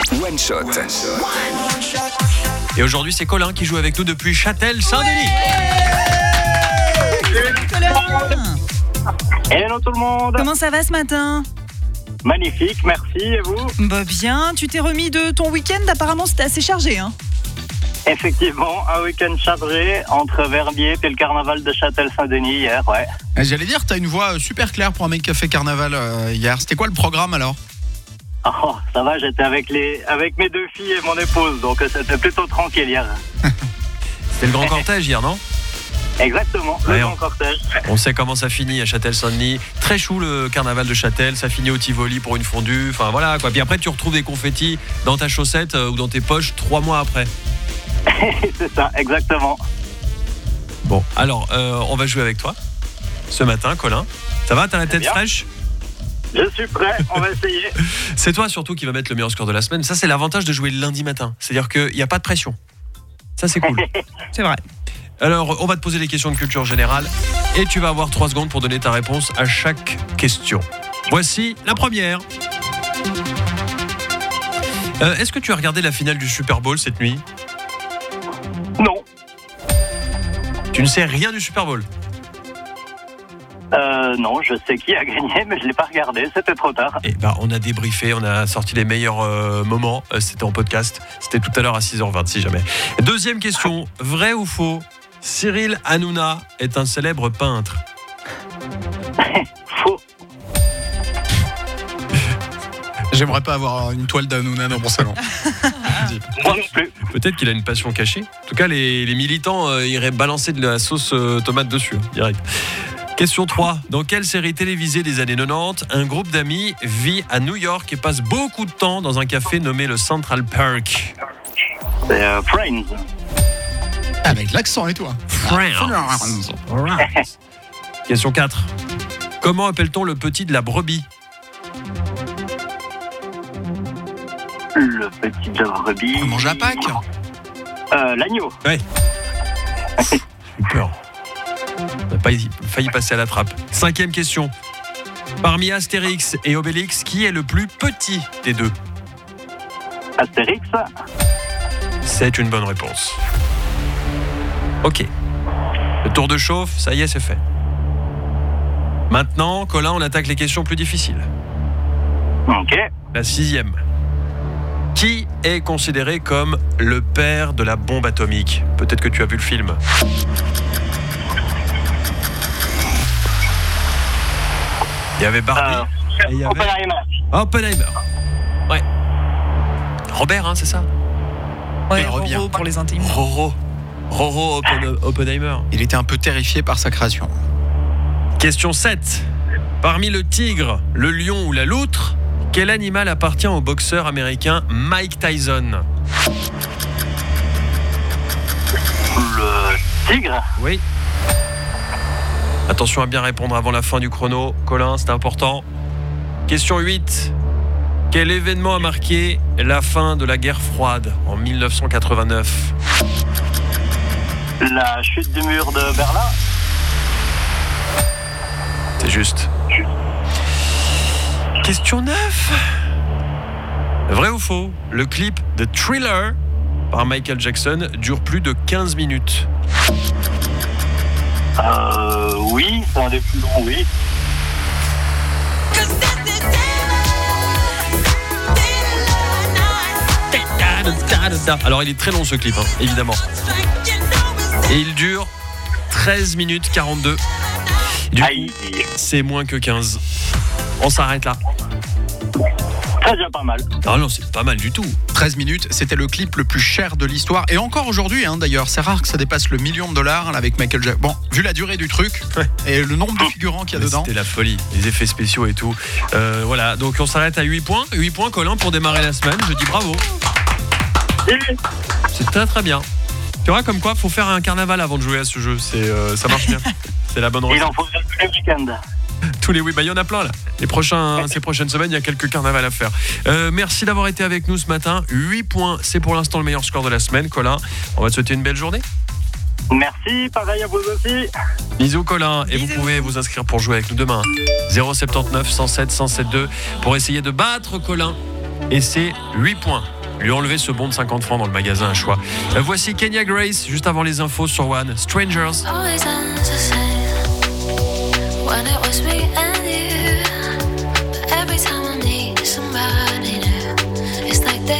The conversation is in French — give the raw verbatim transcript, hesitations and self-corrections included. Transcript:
One Shot. Et aujourd'hui, c'est Colin qui joue avec nous depuis Châtel-Saint-Denis. Hello tout le monde. Comment ça va ce matin ? Magnifique, merci, et vous ? Bah bien, tu t'es remis de ton week-end, apparemment c'était assez chargé hein ? Effectivement, un week-end chargé entre Verbier et le carnaval de Châtel-Saint-Denis hier, ouais. J'allais dire, t'as une voix super claire pour un mec qui a fait carnaval euh, hier. C'était quoi le programme alors ? Oh, ça va, j'étais avec, les, avec mes deux filles et mon épouse, donc c'était plutôt tranquille hier. C'était le grand cortège hier, non ? Exactement, le Ouais, grand on- cortège. On sait comment ça finit à Châtel-Saint-Denis. Très chou le carnaval de Châtel, ça finit au Tivoli pour une fondue. Enfin voilà quoi. Puis après tu retrouves des confettis dans ta chaussette euh, ou dans tes poches trois mois après. C'est ça, exactement. Bon, alors euh, on va jouer avec toi ce matin, Colin. Ça va, t'as la tête bien. fraîche ? Je suis prêt, on va essayer. C'est toi surtout qui va mettre le meilleur score de la semaine. Ça c'est l'avantage de jouer le lundi matin. C'est-à-dire qu'il n'y a pas de pression. Ça c'est cool. C'est vrai. Alors, on va te poser des questions de culture générale et tu vas avoir trois secondes pour donner ta réponse à chaque question. Voici la première. Euh, est-ce que tu as regardé la finale du Super Bowl cette nuit ? Non, Tu ne sais rien du Super Bowl ? euh, non, je sais qui a gagné, mais je l'ai pas regardé, c'était trop tard. Eh ben, on a débriefé, on a sorti les meilleurs euh, moments. Euh, C'était en podcast. C'était tout à l'heure à six heures vingt si jamais. Deuxième question. Vrai ou faux ? Cyril Hanouna est un célèbre peintre. Faux. J'aimerais pas avoir une toile d'Hanouna dans mon salon. Moi non plus. Peut-être qu'il a une passion cachée. En tout cas, les, les militants euh, iraient balancer de la sauce euh, tomate dessus, hein, direct. Question trois. Dans quelle série télévisée des années quatre-vingt-dix, un groupe d'amis vit à New York et passe beaucoup de temps dans un café nommé le Central Park ? C'est euh, Friends. Avec l'accent et toi. Friends. Alright. Question quatre. Comment appelle-t-on le petit de la brebis ? Le petit de brebis. On mange à Pâques. Euh, l'agneau. Ouais. J'ai eu peur. On a pas failli passer à la trappe. Cinquième question. Parmi Astérix et Obélix, qui est le plus petit des deux ? Astérix. C'est une bonne réponse. Ok. Le tour de chauffe, ça y est, c'est fait. Maintenant, Colin, on attaque les questions plus difficiles. Ok. La sixième. Qui est considéré comme le père de la bombe atomique ? Peut-être que tu as vu le film. Il y avait Barbie Euh, et il y avait Oppenheimer. Oppenheimer. Ouais. Robert, hein, c'est ça ? Ouais, Il revient. Roro pour les intimes. Roro. Roro Oppen- Oppenheimer. Il était un peu terrifié par sa création. Question sept. Parmi le tigre, le lion ou la loutre, quel animal appartient au boxeur américain Mike Tyson ? Le tigre. Oui. Attention à bien répondre avant la fin du chrono. Colin, c'est important. Question huit. Quel événement a marqué la fin de la guerre froide en dix-neuf cent quatre-vingt-neuf ? La chute du mur de Berlin. C'est juste. Question neuf. Vrai ou faux ? Le clip de Thriller par Michael Jackson dure plus de quinze minutes. Euh, oui, c'est un des plus longs, oui. Alors il est très long ce clip, hein, évidemment. Et il dure treize minutes quarante-deux. Du coup, Aïe. c'est moins que quinze. On s'arrête là. C'est déjà pas mal. Ah non, c'est pas mal du tout. treize minutes, c'était le clip le plus cher de l'histoire. Et encore aujourd'hui, hein, d'ailleurs, c'est rare que ça dépasse le million de dollars là, avec Michael Jackson. Bon, vu la durée du truc Ouais. et le nombre de figurants qu'il y a Mais dedans. C'était la folie, les effets spéciaux et tout. Euh, voilà, donc on s'arrête à huit points. huit points, Colin, pour démarrer la semaine. Je dis bravo. C'est très très bien. Tu vois, comme quoi, faut faire un carnaval avant de jouer à ce jeu. C'est, euh, ça marche bien. C'est la bonne Il recette. en faut tous les week-ends. Tous les oui, bah il y en a plein là. Les prochains, ces prochaines semaines, il y a quelques carnavals à faire. Euh, merci d'avoir été avec nous ce matin. huit points, c'est pour l'instant le meilleur score de la semaine, Colin. On va te souhaiter une belle journée. Merci, pareil à vous aussi. Bisous Colin, et vous Bisous. pouvez vous inscrire pour jouer avec nous demain. zéro sept neuf cent sept cent sept deux pour essayer de battre Colin. Et c'est huit points. lui enlever ce bon de cinquante francs dans le magasin à choix. Voici Kenya Grace, juste avant les infos sur One. Strangers. Always ends the same when it was me and